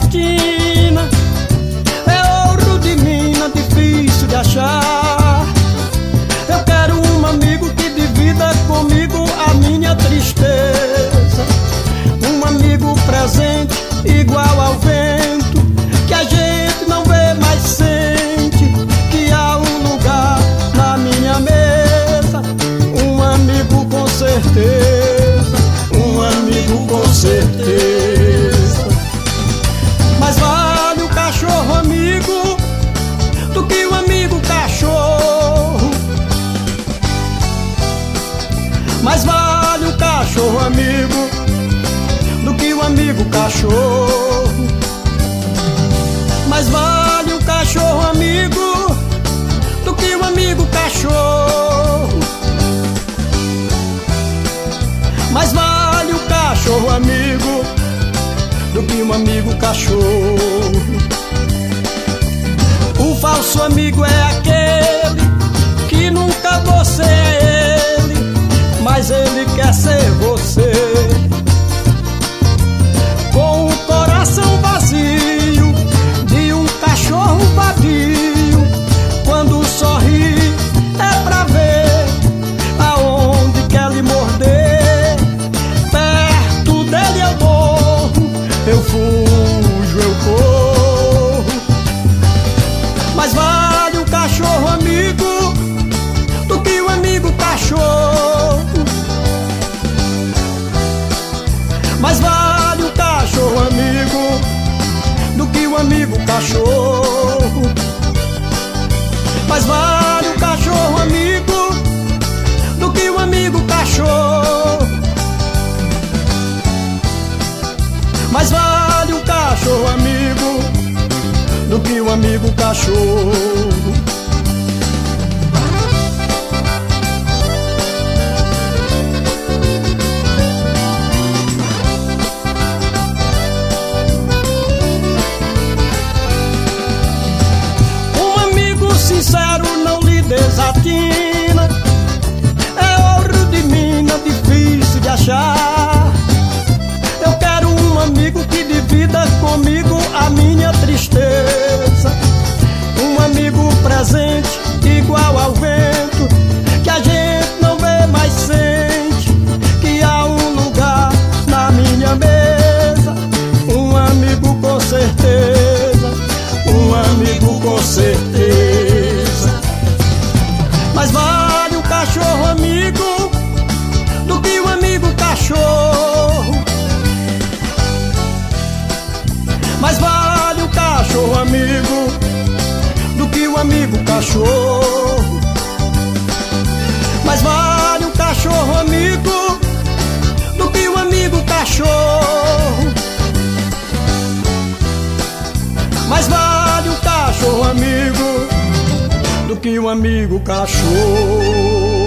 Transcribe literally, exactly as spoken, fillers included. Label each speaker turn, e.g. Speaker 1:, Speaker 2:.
Speaker 1: desatina, é ouro de mina, difícil de achar. Eu quero um amigo que divida comigo a minha tristeza, um amigo presente igual ao vento, que a gente não vê mas sente que há um lugar na minha mesa. Um amigo com certeza, um amigo com certeza. Mas vale o cachorro amigo do que o amigo cachorro. Mas vale o cachorro amigo do que o amigo cachorro. Mas vale o cachorro amigo do que o amigo cachorro. Mas vale o cachorro amigo do que um amigo cachorro. O falso amigo é aquele que nunca você é ele, mas ele quer ser você. Com o coração vazio de um cachorro vadio, quando sorri é pra ver aonde quer lhe morder. Perto dele eu morro, eu fujo, eu corro. Mas vale o cachorro amigo do que o amigo cachorro. Mas vale o cachorro amigo do que o amigo cachorro. Mas vale o cachorro amigo do que o amigo cachorro. Mas vale o cachorro amigo do que o amigo cachorro. Sincero não lhe desatina, é ouro de mina, difícil de achar. Eu quero um amigo que divida comigo a minha tristeza, um amigo presente igual ao vento, que a gente não vê mas sente que há um lugar na minha mesa. Um amigo com certeza, um amigo com certeza. Mas vale o cachorro amigo do que o amigo cachorro. Mas vale o cachorro amigo do que o amigo cachorro. Mas vale o cachorro amigo do que o amigo cachorro. Mas vale o cachorro amigo do que um amigo cachorro.